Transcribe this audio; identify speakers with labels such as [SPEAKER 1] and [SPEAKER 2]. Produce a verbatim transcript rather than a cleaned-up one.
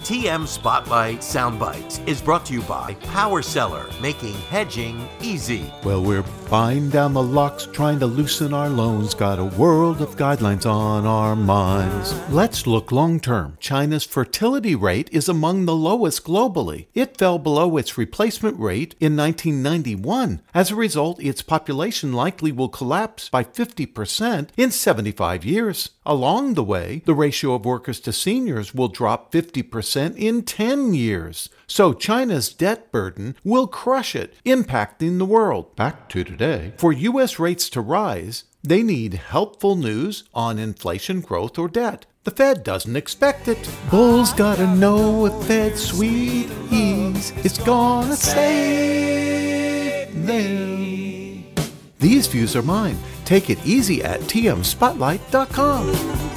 [SPEAKER 1] T M Spotlight Soundbites is brought to you by Power Seller, making hedging easy.
[SPEAKER 2] Well, we're buying down the locks, trying to loosen our loans, got a world of guidelines on our minds. Let's look long term. China's fertility rate is among the lowest globally. It fell below its replacement rate in nineteen ninety-one. As a result, its population likely will collapse by fifty percent in seventy-five years. Along the way, the ratio of workers to seniors will drop fifty percent in ten years. So China's debt burden will crush it, impacting the world. Back to today. For U S rates to rise, they need helpful news on inflation, growth, or debt. The Fed doesn't expect it. Bulls gotta know if Fed sweet ease is gonna save them. These views are mine. Take it easy at T M spotlight dot com.